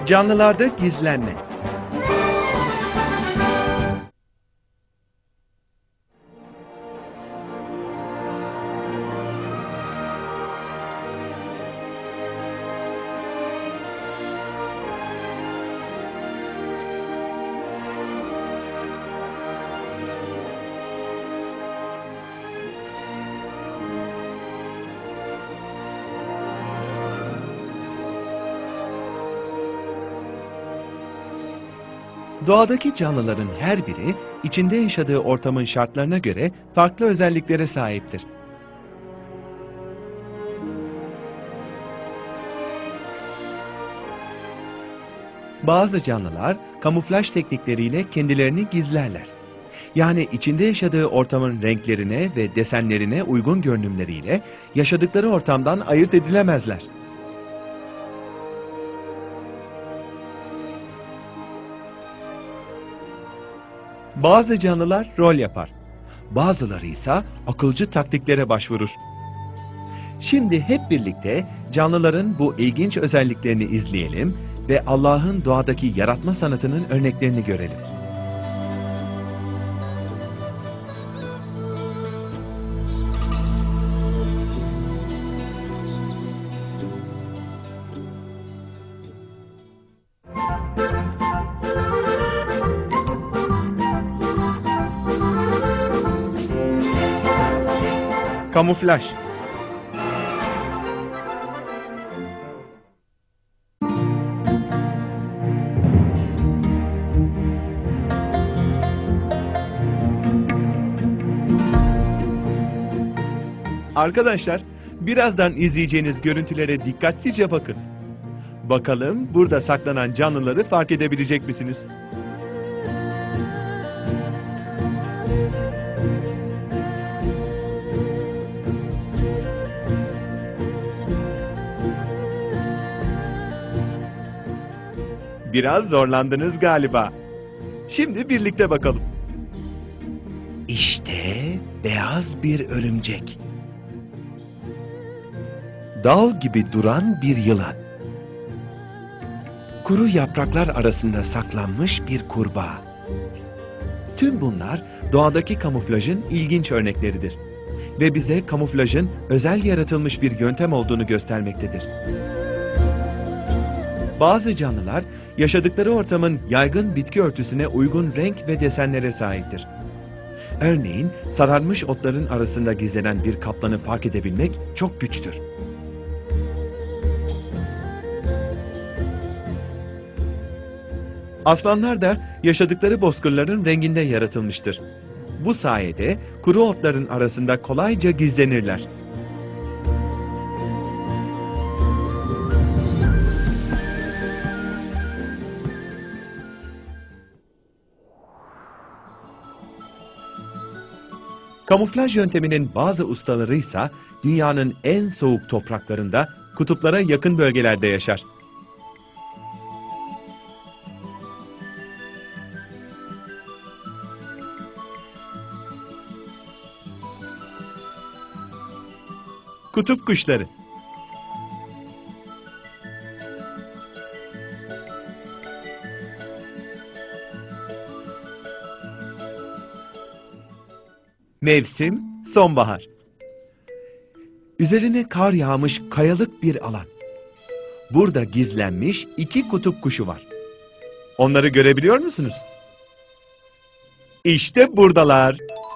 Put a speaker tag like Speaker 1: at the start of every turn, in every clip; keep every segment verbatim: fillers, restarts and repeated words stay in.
Speaker 1: Canlılarda gizlenme. Doğadaki canlıların her biri içinde yaşadığı ortamın şartlarına göre farklı özelliklere sahiptir. Bazı canlılar kamuflaj teknikleriyle kendilerini gizlerler. Yani içinde yaşadığı ortamın renklerine ve desenlerine uygun görünümleriyle yaşadıkları ortamdan ayırt edilemezler. Bazı canlılar rol yapar. Bazıları ise akılcı taktiklere başvurur. Şimdi hep birlikte canlıların bu ilginç özelliklerini izleyelim ve Allah'ın doğadaki yaratma sanatının örneklerini görelim. Kamuflaj. Arkadaşlar, birazdan izleyeceğiniz görüntülere dikkatlice bakın. Bakalım burada saklanan canlıları fark edebilecek misiniz? Biraz zorlandınız galiba. Şimdi birlikte bakalım. İşte beyaz bir örümcek. Dal gibi duran bir yılan. Kuru yapraklar arasında saklanmış bir kurbağa. Tüm bunlar doğadaki kamuflajın ilginç örnekleridir. Ve bize kamuflajın özel yaratılmış bir yöntem olduğunu göstermektedir. Bazı canlılar yaşadıkları ortamın yaygın bitki örtüsüne uygun renk ve desenlere sahiptir. Örneğin sararmış otların arasında gizlenen bir kaplanı fark edebilmek çok güçtür. Aslanlar da yaşadıkları bozkırların renginde yaratılmıştır. Bu sayede kuru otların arasında kolayca gizlenirler. Kamuflaj yönteminin bazı ustaları ise dünyanın en soğuk topraklarında, kutuplara yakın bölgelerde yaşar. Kutup kuşları. Mevsim sonbahar. Üzerine kar yağmış kayalık bir alan. Burada gizlenmiş iki kutup kuşu var. Onları görebiliyor musunuz? İşte buradalar.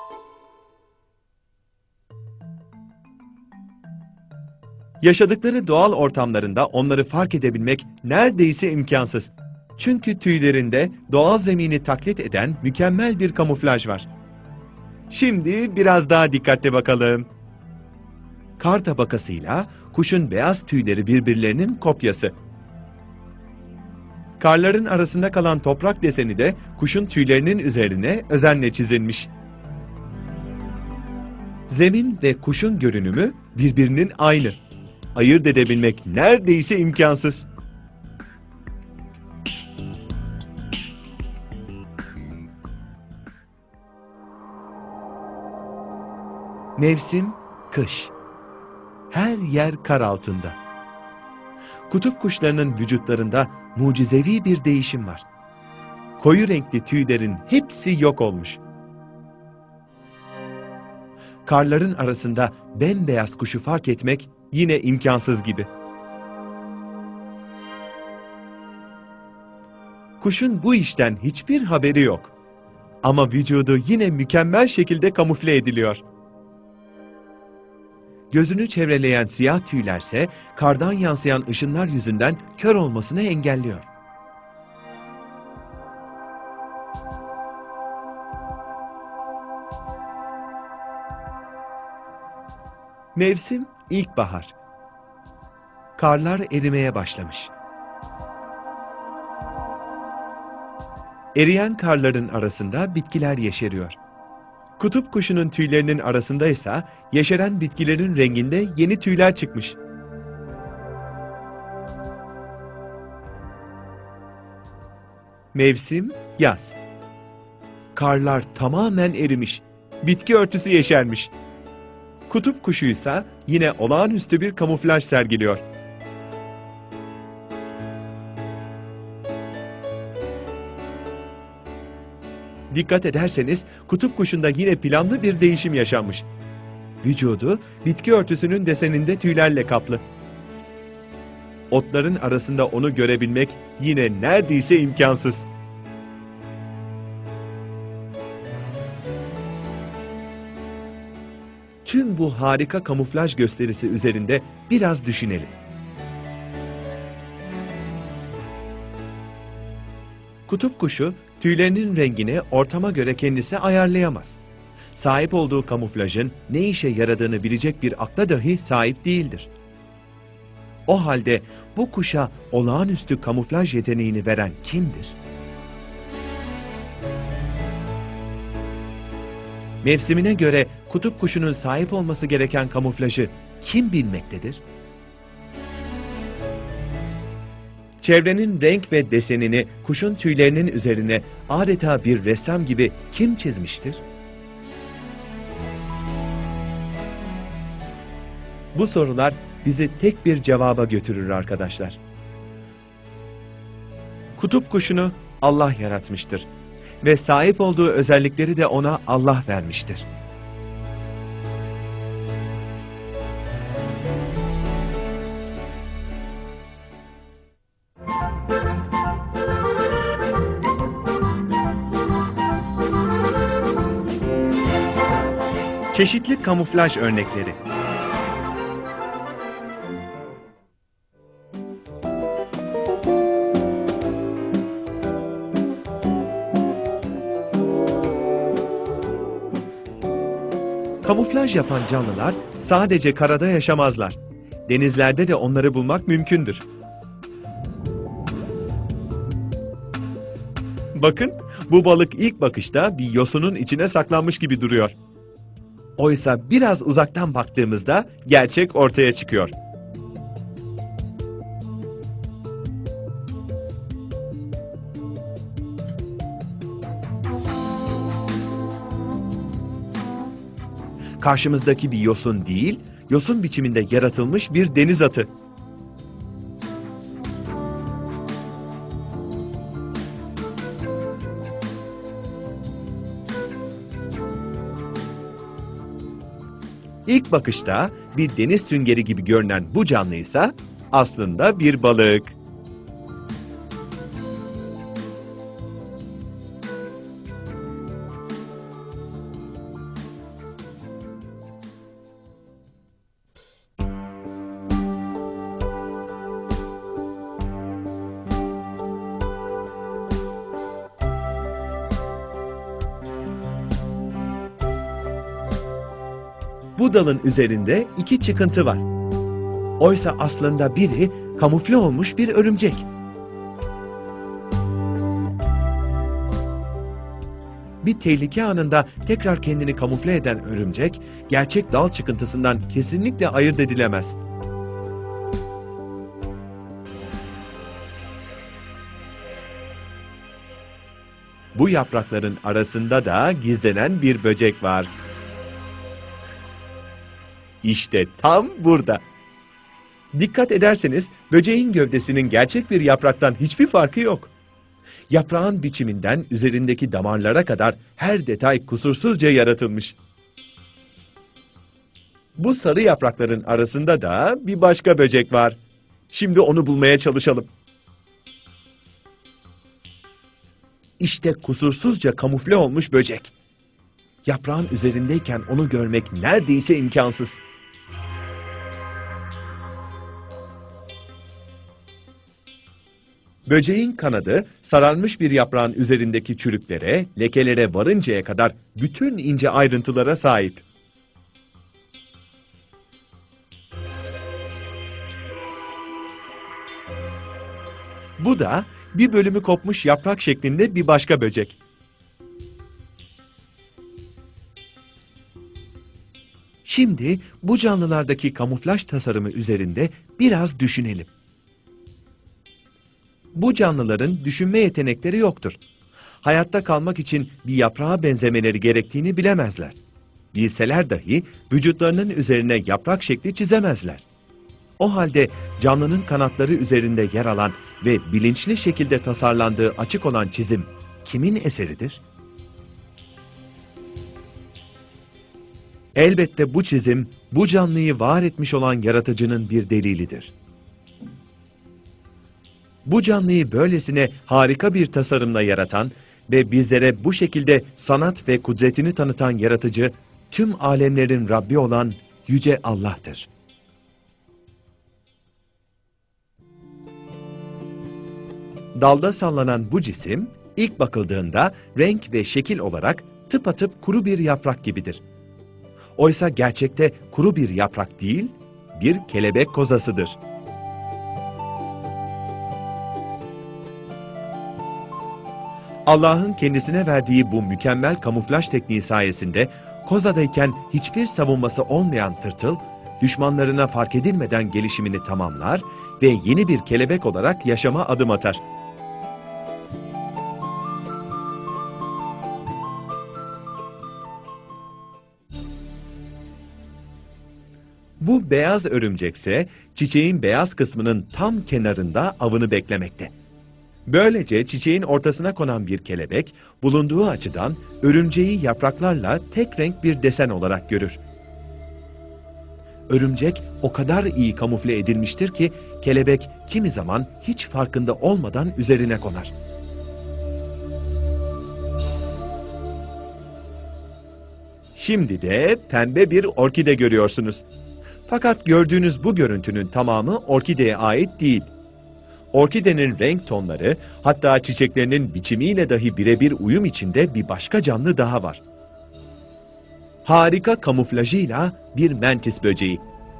Speaker 1: Yaşadıkları doğal ortamlarında onları fark edebilmek neredeyse imkansız. Çünkü tüylerinde doğal zemini taklit eden mükemmel bir kamuflaj var. Şimdi biraz daha dikkatli bakalım. Kar tabakasıyla kuşun beyaz tüyleri birbirlerinin kopyası. Karların arasında kalan toprak deseni de kuşun tüylerinin üzerine özenle çizilmiş. Zemin ve kuşun görünümü birbirinin aynı. Ayırt edebilmek neredeyse imkansız. Mevsim kış. Her yer kar altında. Kutup kuşlarının vücutlarında mucizevi bir değişim var. Koyu renkli tüylerin hepsi yok olmuş. Karların arasında bembeyaz kuşu fark etmek yine imkansız gibi. Kuşun bu işten hiçbir haberi yok. Ama vücudu yine mükemmel şekilde kamufle ediliyor. Gözünü çevreleyen siyah tüylerse kardan yansıyan ışınlar yüzünden kör olmasını engelliyor. Mevsim ilkbahar. Karlar erimeye başlamış. Eriyen karların arasında bitkiler yeşeriyor. Kutup kuşunun tüylerinin arasında ise yeşeren bitkilerin renginde yeni tüyler çıkmış. Mevsim yaz. Karlar tamamen erimiş. Bitki örtüsü yeşermiş. Kutup kuşuysa yine olağanüstü bir kamuflaj sergiliyor. Dikkat ederseniz kutup kuşunda yine planlı bir değişim yaşanmış. Vücudu bitki örtüsünün deseninde tüylerle kaplı. Otların arasında onu görebilmek yine neredeyse imkansız. Tüm bu harika kamuflaj gösterisi üzerinde biraz düşünelim. Kutup kuşu tüylerinin rengini ortama göre kendisi ayarlayamaz. Sahip olduğu kamuflajın ne işe yaradığını bilecek bir akla dahi sahip değildir. O halde bu kuşa olağanüstü kamuflaj yeteneğini veren kimdir? Mevsimine göre kutup kuşunun sahip olması gereken kamuflajı kim bilmektedir? Çevrenin renk ve desenini kuşun tüylerinin üzerine adeta bir ressam gibi kim çizmiştir? Bu sorular bizi tek bir cevaba götürür arkadaşlar. Kutup kuşunu Allah yaratmıştır ve sahip olduğu özellikleri de ona Allah vermiştir. Çeşitli kamuflaj örnekleri. Kamuflaj yapan canlılar sadece karada yaşamazlar. Denizlerde de onları bulmak mümkündür. Bakın, bu balık ilk bakışta bir yosunun içine saklanmış gibi duruyor. Oysa biraz uzaktan baktığımızda gerçek ortaya çıkıyor. Karşımızdaki bir yosun değil, yosun biçiminde yaratılmış bir deniz atı. İlk bakışta bir deniz süngeri gibi görünen bu canlıysa aslında bir balık. Bu dalın üzerinde iki çıkıntı var. Oysa aslında biri kamufle olmuş bir örümcek. Bir tehlike anında tekrar kendini kamufle eden örümcek, gerçek dal çıkıntısından kesinlikle ayırt edilemez. Bu yaprakların arasında da gizlenen bir böcek var. İşte tam burada. Dikkat ederseniz böceğin gövdesinin gerçek bir yapraktan hiçbir farkı yok. Yaprağın biçiminden üzerindeki damarlara kadar her detay kusursuzca yaratılmış. Bu sarı yaprakların arasında da bir başka böcek var. Şimdi onu bulmaya çalışalım. İşte kusursuzca kamufle olmuş böcek. Yaprağın üzerindeyken onu görmek neredeyse imkansız. Böceğin kanadı sararmış bir yaprağın üzerindeki çürüklere, lekelere varıncaya kadar bütün ince ayrıntılara sahip. Bu da bir bölümü kopmuş yaprak şeklinde bir başka böcek. Şimdi bu canlılardaki kamuflaj tasarımı üzerinde biraz düşünelim. Bu canlıların düşünme yetenekleri yoktur. Hayatta kalmak için bir yaprağa benzemeleri gerektiğini bilemezler. Bilseler dahi vücutlarının üzerine yaprak şekli çizemezler. O halde canlının kanatları üzerinde yer alan ve bilinçli şekilde tasarlandığı açık olan çizim kimin eseridir? Elbette bu çizim, bu canlıyı var etmiş olan yaratıcının bir delilidir. Bu canlıyı böylesine harika bir tasarımla yaratan ve bizlere bu şekilde sanat ve kudretini tanıtan yaratıcı, tüm alemlerin Rabbi olan Yüce Allah'tır. Dalda sallanan bu cisim, ilk bakıldığında renk ve şekil olarak tıpatıp kuru bir yaprak gibidir. Oysa gerçekte kuru bir yaprak değil, bir kelebek kozasıdır. Allah'ın kendisine verdiği bu mükemmel kamuflaj tekniği sayesinde kozadayken hiçbir savunması olmayan tırtıl, düşmanlarına fark edilmeden gelişimini tamamlar ve yeni bir kelebek olarak yaşama adım atar. Bu beyaz örümcekse çiçeğin beyaz kısmının tam kenarında avını beklemekte. Böylece çiçeğin ortasına konan bir kelebek, bulunduğu açıdan örümceği yapraklarla tek renk bir desen olarak görür. Örümcek o kadar iyi kamufle edilmiştir ki kelebek kimi zaman hiç farkında olmadan üzerine konar. Şimdi de pembe bir orkide görüyorsunuz. Fakat gördüğünüz bu görüntünün tamamı orkideye ait değil. Orkidenin renk tonları, hatta çiçeklerinin biçimiyle dahi birebir uyum içinde bir başka canlı daha var. Harika kamuflajıyla bir mentis böceği.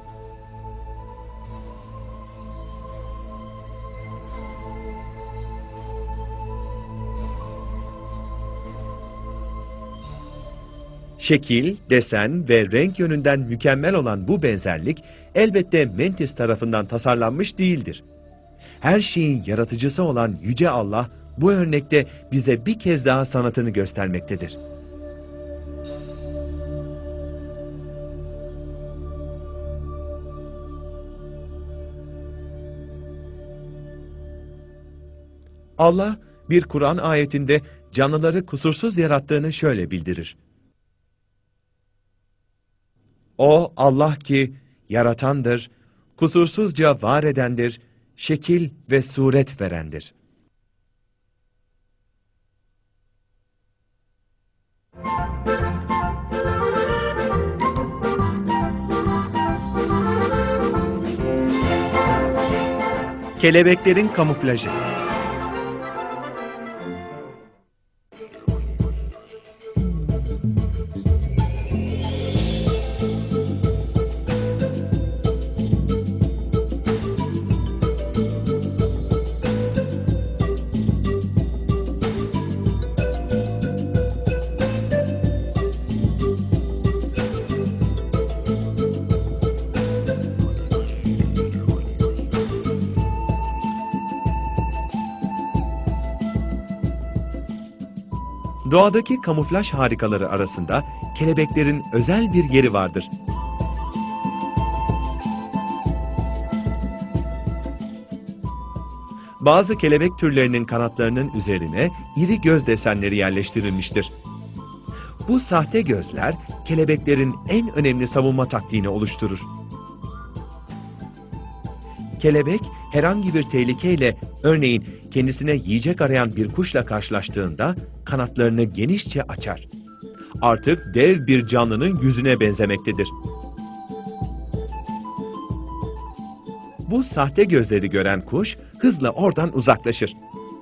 Speaker 1: Şekil, desen ve renk yönünden mükemmel olan bu benzerlik elbette mentis tarafından tasarlanmış değildir. Her şeyin yaratıcısı olan Yüce Allah bu örnekte bize bir kez daha sanatını göstermektedir. Allah bir Kur'an ayetinde canlıları kusursuz yarattığını şöyle bildirir. O Allah ki yaratandır, kusursuzca var edendir, şekil ve suret verendir. Kelebeklerin kamuflajı. Doğadaki kamuflaj harikaları arasında kelebeklerin özel bir yeri vardır. Bazı kelebek türlerinin kanatlarının üzerine iri göz desenleri yerleştirilmiştir. Bu sahte gözler, kelebeklerin en önemli savunma taktiğini oluşturur. Kelebek, herhangi bir tehlikeyle, örneğin kendisine yiyecek arayan bir kuşla karşılaştığında kanatlarını genişçe açar. Artık dev bir canlının yüzüne benzemektedir. Bu sahte gözleri gören kuş hızla oradan uzaklaşır.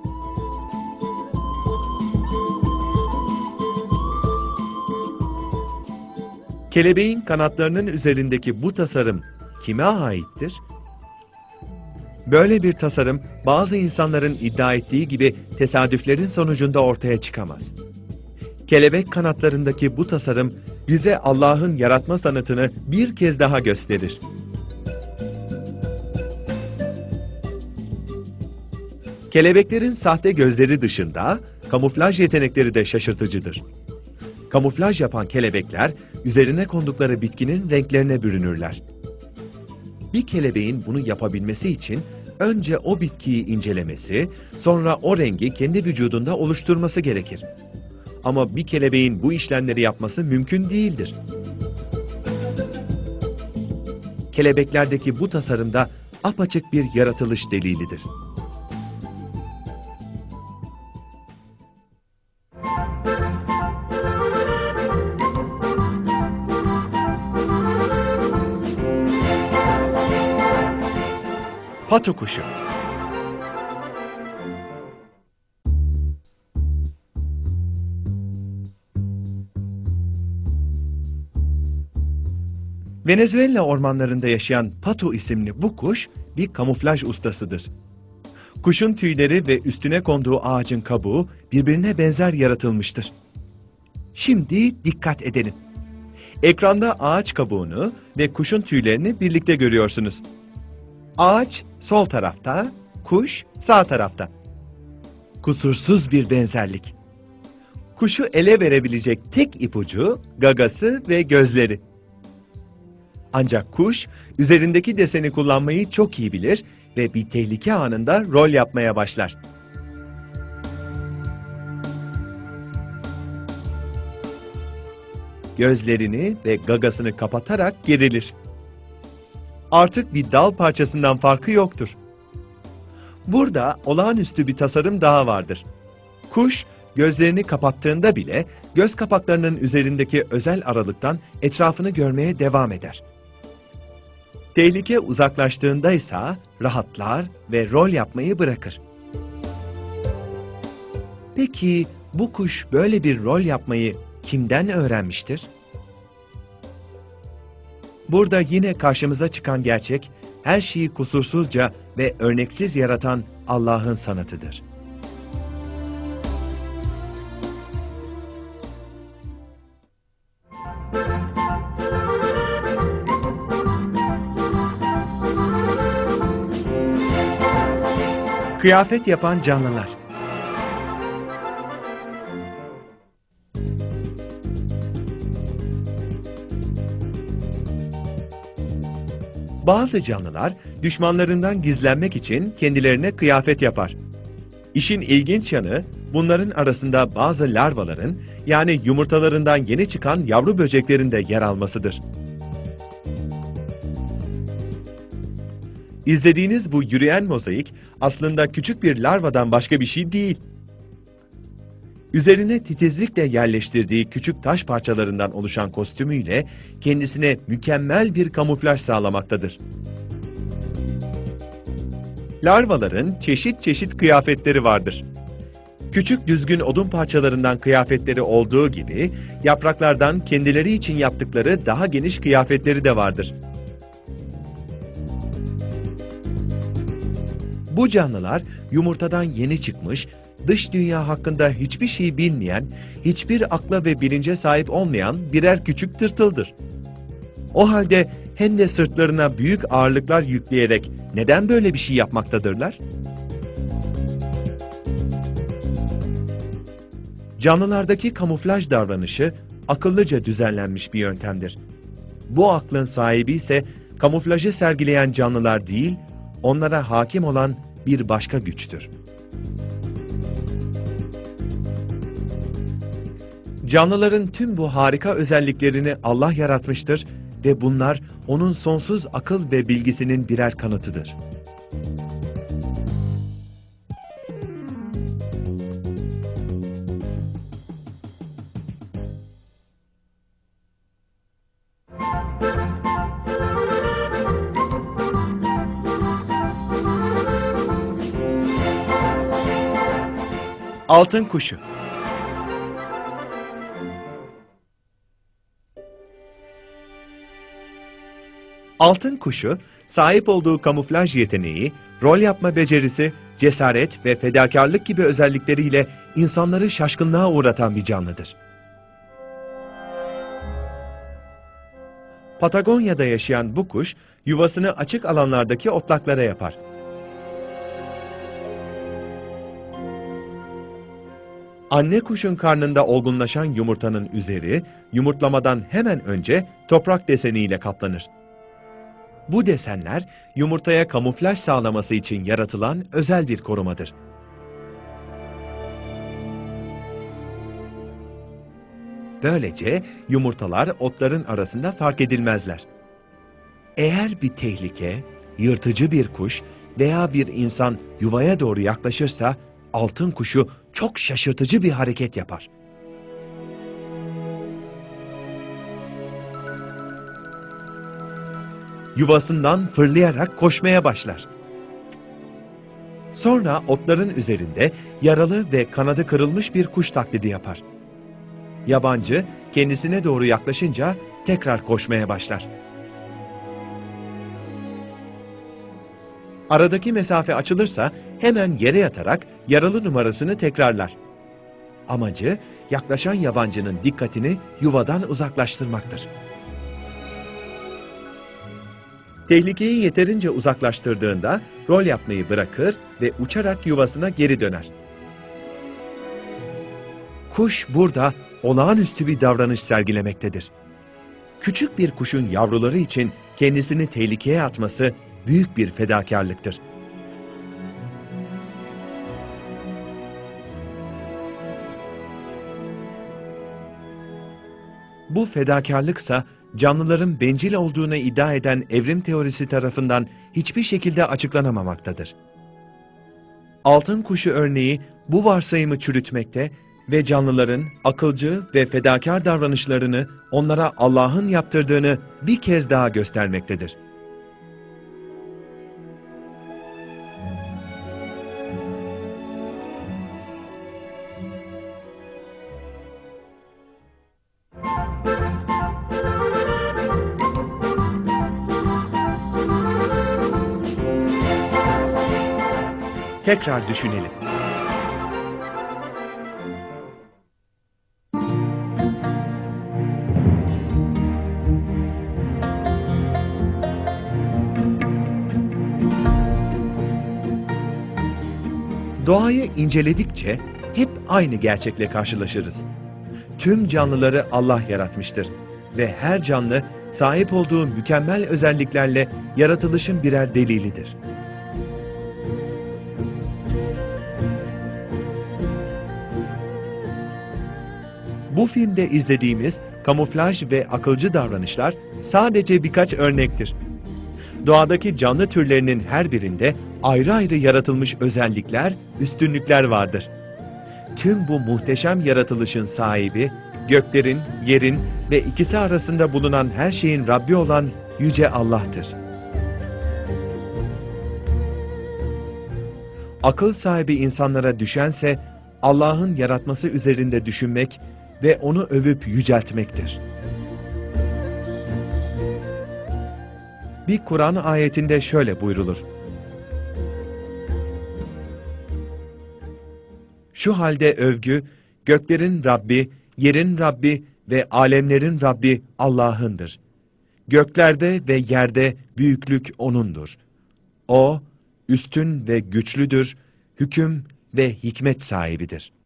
Speaker 1: Kelebeğin kanatlarının üzerindeki bu tasarım kime aittir? Böyle bir tasarım bazı insanların iddia ettiği gibi tesadüflerin sonucunda ortaya çıkamaz. Kelebek kanatlarındaki bu tasarım bize Allah'ın yaratma sanatını bir kez daha gösterir. Kelebeklerin sahte gözleri dışında kamuflaj yetenekleri de şaşırtıcıdır. Kamuflaj yapan kelebekler üzerine kondukları bitkinin renklerine bürünürler. Bir kelebeğin bunu yapabilmesi için önce o bitkiyi incelemesi, sonra o rengi kendi vücudunda oluşturması gerekir. Ama bir kelebeğin bu işlemleri yapması mümkün değildir. Kelebeklerdeki bu tasarımda apaçık bir yaratılış delilidir. Patu kuşu. Venezuela ormanlarında yaşayan Patu isimli bu kuş bir kamuflaj ustasıdır. Kuşun tüyleri ve üstüne konduğu ağacın kabuğu birbirine benzer yaratılmıştır. Şimdi dikkat edelim. Ekranda ağaç kabuğunu ve kuşun tüylerini birlikte görüyorsunuz. Ağaç sol tarafta, kuş sağ tarafta. Kusursuz bir benzerlik. Kuşu ele verebilecek tek ipucu gagası ve gözleri. Ancak kuş üzerindeki deseni kullanmayı çok iyi bilir ve bir tehlike anında rol yapmaya başlar. Gözlerini ve gagasını kapatarak gerilir. Artık bir dal parçasından farkı yoktur. Burada olağanüstü bir tasarım daha vardır. Kuş gözlerini kapattığında bile göz kapaklarının üzerindeki özel aralıktan etrafını görmeye devam eder. Tehlike uzaklaştığında ise rahatlar ve rol yapmayı bırakır. Peki bu kuş böyle bir rol yapmayı kimden öğrenmiştir? Burada yine karşımıza çıkan gerçek, her şeyi kusursuzca ve örneksiz yaratan Allah'ın sanatıdır. Kıyafet yapan canlılar. Bazı canlılar düşmanlarından gizlenmek için kendilerine kıyafet yapar. İşin ilginç yanı bunların arasında bazı larvaların, yani yumurtalarından yeni çıkan yavru böceklerin de yer almasıdır. İzlediğiniz bu yürüyen mozaik aslında küçük bir larvadan başka bir şey değil. Üzerine titizlikle yerleştirdiği küçük taş parçalarından oluşan kostümüyle kendisine mükemmel bir kamuflaj sağlamaktadır. Larvaların çeşit çeşit kıyafetleri vardır. Küçük düzgün odun parçalarından kıyafetleri olduğu gibi yapraklardan kendileri için yaptıkları daha geniş kıyafetleri de vardır. Bu canlılar yumurtadan yeni çıkmış, dış dünya hakkında hiçbir şey bilmeyen, hiçbir akla ve bilince sahip olmayan birer küçük tırtıldır. O halde hem de sırtlarına büyük ağırlıklar yükleyerek neden böyle bir şey yapmaktadırlar? Canlılardaki kamuflaj davranışı akıllıca düzenlenmiş bir yöntemdir. Bu aklın sahibi ise kamuflajı sergileyen canlılar değil, onlara hakim olan bir başka güçtür. Canlıların tüm bu harika özelliklerini Allah yaratmıştır ve bunlar onun sonsuz akıl ve bilgisinin birer kanıtıdır. Altın kuşu. Altın kuşu, sahip olduğu kamuflaj yeteneği, rol yapma becerisi, cesaret ve fedakarlık gibi özellikleriyle insanları şaşkınlığa uğratan bir canlıdır. Patagonya'da yaşayan bu kuş, yuvasını açık alanlardaki otlaklara yapar. Anne kuşun karnında olgunlaşan yumurtanın üzeri, yumurtlamadan hemen önce toprak deseniyle kaplanır. Bu desenler, yumurtaya kamuflaj sağlaması için yaratılan özel bir korumadır. Böylece yumurtalar otların arasında fark edilmezler. Eğer bir tehlike, yırtıcı bir kuş veya bir insan yuvaya doğru yaklaşırsa, altın kuşu çok şaşırtıcı bir hareket yapar. Yuvasından fırlayarak koşmaya başlar. Sonra otların üzerinde yaralı ve kanadı kırılmış bir kuş taklidi yapar. Yabancı kendisine doğru yaklaşınca tekrar koşmaya başlar. Aradaki mesafe açılırsa hemen yere yatarak yaralı numarasını tekrarlar. Amacı yaklaşan yabancının dikkatini yuvadan uzaklaştırmaktır. Tehlikeyi yeterince uzaklaştırdığında rol yapmayı bırakır ve uçarak yuvasına geri döner. Kuş burada olağanüstü bir davranış sergilemektedir. Küçük bir kuşun yavruları için kendisini tehlikeye atması büyük bir fedakarlıktır. Bu fedakarlıksa canlıların bencil olduğuna iddia eden evrim teorisi tarafından hiçbir şekilde açıklanamamaktadır. Altın kuşu örneği bu varsayımı çürütmekte ve canlıların akılcı ve fedakar davranışlarını onlara Allah'ın yaptırdığını bir kez daha göstermektedir. Tekrar düşünelim. Doğayı inceledikçe hep aynı gerçekle karşılaşırız. Tüm canlıları Allah yaratmıştır ve her canlı sahip olduğu mükemmel özelliklerle yaratılışın birer delilidir. Bu filmde izlediğimiz kamuflaj ve akılcı davranışlar sadece birkaç örnektir. Doğadaki canlı türlerinin her birinde ayrı ayrı yaratılmış özellikler, üstünlükler vardır. Tüm bu muhteşem yaratılışın sahibi, göklerin, yerin ve ikisi arasında bulunan her şeyin Rabbi olan Yüce Allah'tır. Akıl sahibi insanlara düşense, Allah'ın yaratması üzerinde düşünmek ve onu övüp yüceltmektir. Bir Kur'an ayetinde şöyle buyrulur: Şu halde övgü, göklerin Rabbi, yerin Rabbi ve alemlerin Rabbi Allah'ındır. Göklerde ve yerde büyüklük O'nundur. O, üstün ve güçlüdür, hüküm ve hikmet sahibidir.